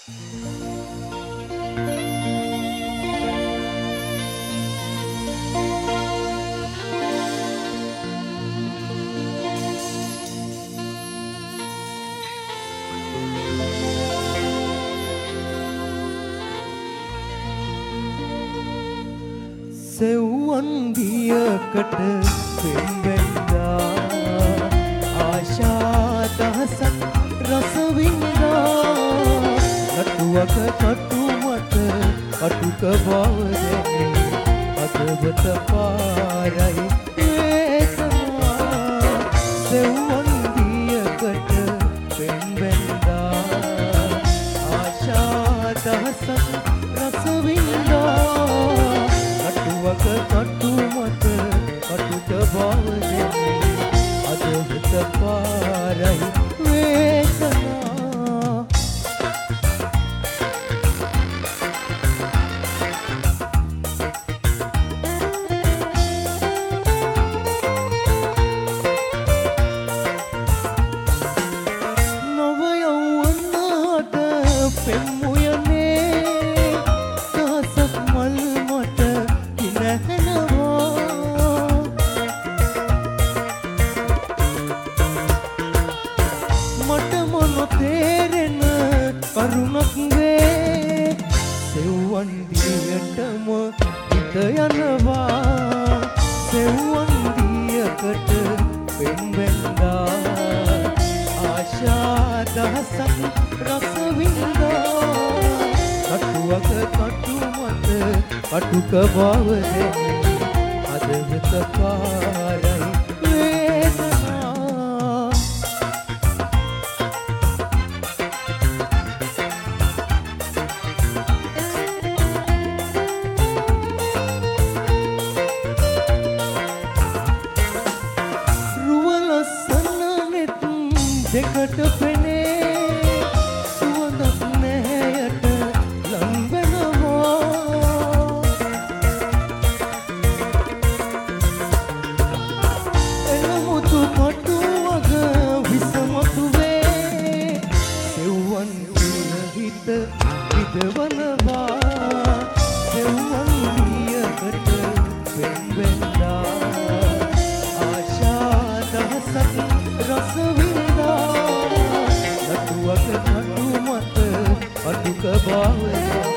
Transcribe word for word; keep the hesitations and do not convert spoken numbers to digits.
සෙව්වන් දියකට පෙම්බෙන්දා ආශා දහසක් රස වින්දා නටුවක කටු මත කටුක බව දැනේ අදවත පාරයි වේසනා සෙව්වන් දියකට පෙම්බෙන්දා ආශා දහසක් රස වින්දා නටුවක කටු මත කටුක බව දැනේ අදවත පාරයි වේසනා නව යෞවනට පෙම්මුයනේ දහසක් මල් මට කිනහනවා මට මොන තේරෙන කරුණක් වේ සෙව්වන් දියටම හිත යනවා සෙව්වන් දියකට පෙම්බෙන්දා ආශා දහසක් රස වින්දා කටුවක කටු මත කටුක බව දැනේ අදවත පාරයි වේසනා දෙකට පෙනේ සුවඳක් නැහැයට ලං වෙනවා එළමුතු කටු වග විසමතු වේ සෙව්වන් දිය හිත විදවනවා සෙව්වන් දියකට පෙම්බෙන්දා ආශා දහසක් රස වින්දා නටුවක කටු මත කටුක බව